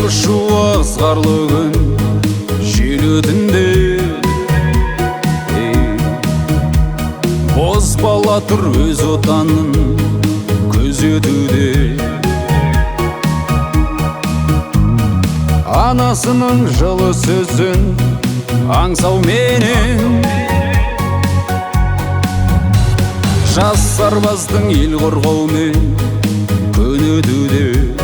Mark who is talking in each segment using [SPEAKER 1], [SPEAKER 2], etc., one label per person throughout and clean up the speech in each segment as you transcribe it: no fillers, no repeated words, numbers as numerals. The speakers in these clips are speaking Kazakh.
[SPEAKER 1] Ошу ызғарлы күн жел өтінде бозбала тұр өз отанын күзетуде. Анасының жылы сөзін аңсауменен жас сарбаздың ел қорғаумен күн өтуде.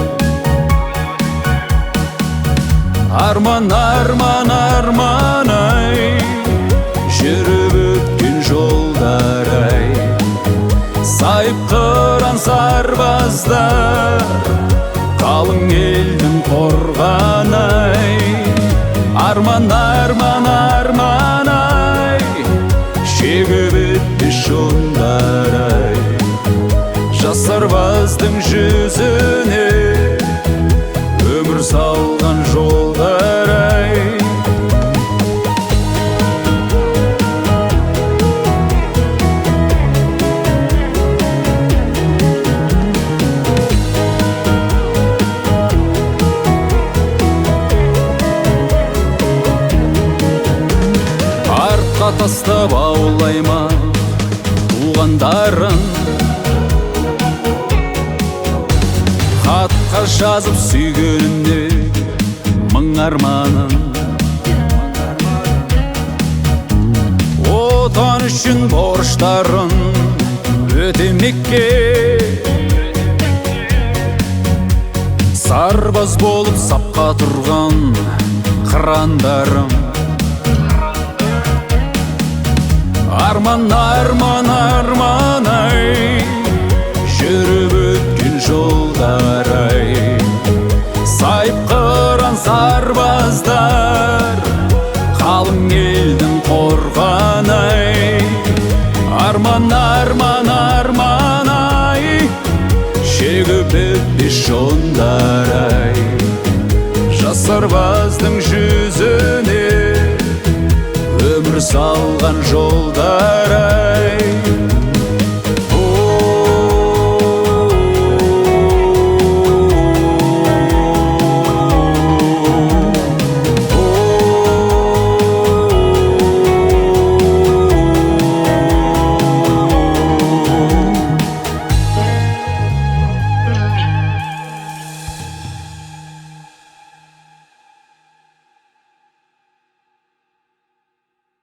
[SPEAKER 1] Арман, арман, арман ай, жүріп өткен жолдар ай, сайып қыран сарбаздар, қалың елдің қорғаны ай. Арман, арман, арман ай, шегіп өтпес жолдар ай, жас сарбаздың жүзіне өмір салған жолдар ай. Артқа тастап ауылайма туғандарын, хатқа жазып сүйгенімде мың арманым. Отан үшін борыштарын өтемекке сарбаз болып сапқа тұрған қырандарым. Арман, арман, арман ай, жүріп өткен жолдар ай, сайып қыран сарбаздар, қалың елдің қорғаны ай. Арман, арман, арман ай, шегіп өтпес жолдар ай, жас сарбаздың жүзіне өмір салған жолдар ай.